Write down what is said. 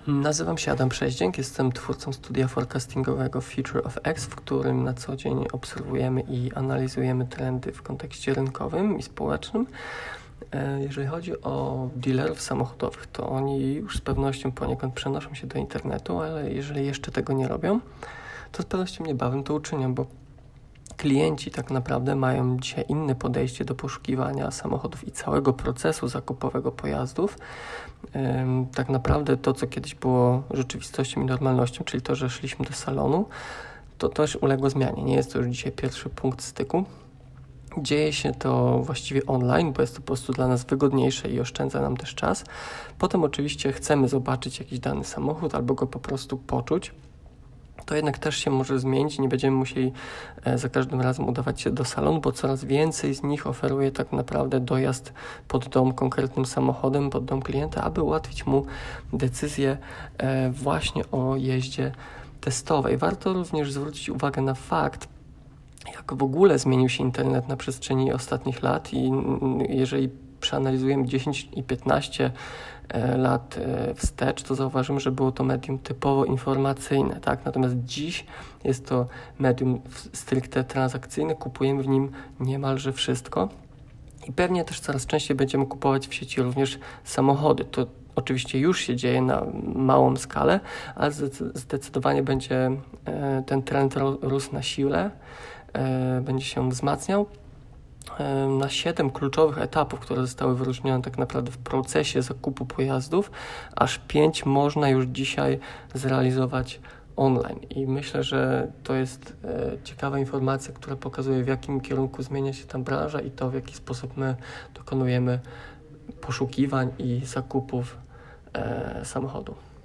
Nazywam się Adam Przeździęk, jestem twórcą studia forecastingowego Future of X, w którym na co dzień obserwujemy i analizujemy trendy w kontekście rynkowym i społecznym. Jeżeli chodzi o dealerów samochodowych, to oni już z pewnością poniekąd przenoszą się do internetu, ale jeżeli jeszcze tego nie robią, to z pewnością niebawem to uczynią, bo klienci tak naprawdę mają dzisiaj inne podejście do poszukiwania samochodów i całego procesu zakupowego pojazdów. Tak naprawdę to, co kiedyś było rzeczywistością i normalnością, czyli to, że szliśmy do salonu, to też uległo zmianie. Nie jest to już dzisiaj pierwszy punkt styku. Dzieje się to właściwie online, bo jest to po prostu dla nas wygodniejsze i oszczędza nam też czas. Potem oczywiście chcemy zobaczyć jakiś dany samochód albo go po prostu poczuć. To jednak też się może zmienić, nie będziemy musieli za każdym razem udawać się do salonu, bo coraz więcej z nich oferuje tak naprawdę dojazd pod dom konkretnym samochodem, pod dom klienta, aby ułatwić mu decyzję właśnie o jeździe testowej. Warto również zwrócić uwagę na fakt, jak w ogóle zmienił się internet na przestrzeni ostatnich lat i jeżeli przeanalizujemy 10 i 15 lat wstecz, to zauważymy, że było to medium typowo informacyjne, tak? Natomiast dziś jest to medium stricte transakcyjne, kupujemy w nim niemalże wszystko i pewnie też coraz częściej będziemy kupować w sieci również samochody. To oczywiście już się dzieje na małą skalę, ale zdecydowanie będzie ten trend rósł na siłę, będzie się wzmacniał. Na 7 kluczowych etapów, które zostały wyróżnione tak naprawdę w procesie zakupu pojazdów, aż 5 można już dzisiaj zrealizować online. I myślę, że to jest ciekawa informacja, która pokazuje, w jakim kierunku zmienia się ta branża i to, w jaki sposób my dokonujemy poszukiwań i zakupów samochodu.